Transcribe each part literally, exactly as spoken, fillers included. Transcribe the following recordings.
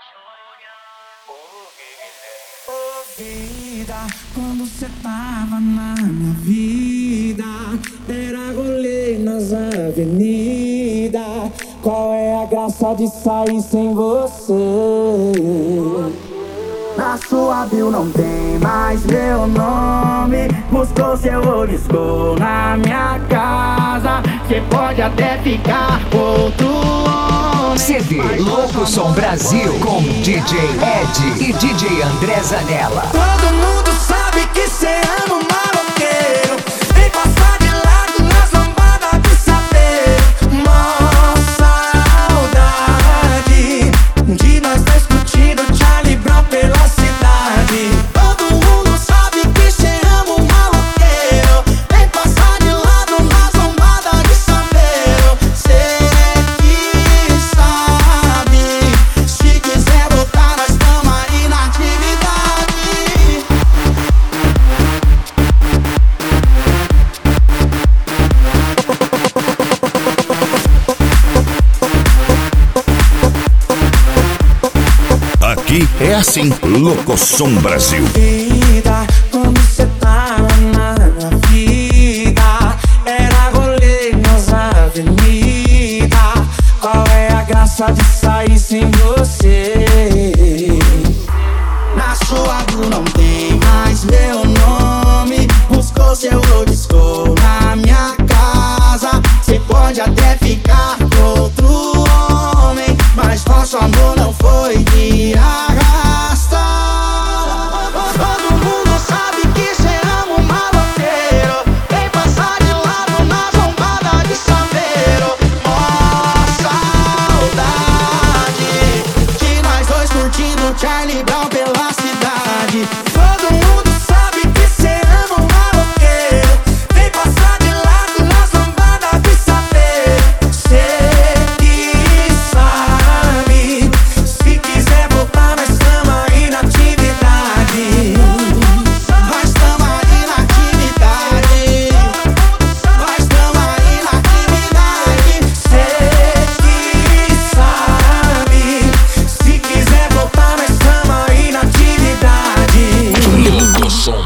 Ô vida, quando cê tava na minha vida, era rolê nas avenidas. Qual é a graça de sair sem você? Na sua bio não tem mais meu nome. Buscou seu olisco na minha casa. Cê pode até ficar com outro homem. C D Louco Som Brasil com D J Ed e D J André Zanella. Todo mundo sabe que cê ama o maloqueiro. Vem passar de lado nas lambadas de saber. Mó saudade de nós dois curtindo Charlie Brown pela cidade. Todo mundo sabe que cê ama o maloqueiro. Vem passar de lado nas lambadas de saber. Cê que sabe, se quiser voltar nós tamo aí na atividade. Aqui é assim, Louco Som Brasil. Vida, quando cê tava na minha vida, era rolê nas avenidas. Qual é a graça de sair sem você? Na sua rua não tem mais meu nome. Buscou seu disco na minha casa. Cê pode até ficar com outro homem, mas nosso amor não foi de arrasta. Todo mundo sabe que cê ama o maloqueiro. Vem passar de lado na zombada de Saveiro. Mó saudade de nós dois curtindo Charlie Brown pela cidade. Todo mundo sabe que cê ama o maloqueiro. Vem passar de lado na zombada de Saveiro. Cê que sabe, se quiser voltar nós tamo aí na atividade. Nós tamo aí na atividade. Nós tamo aí na atividade. Cê que sabe, se quiser voltar nós tamo aí na atividade. Louco Som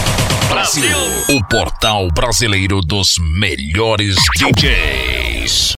Brasil, o portal brasileiro dos melhores D Js.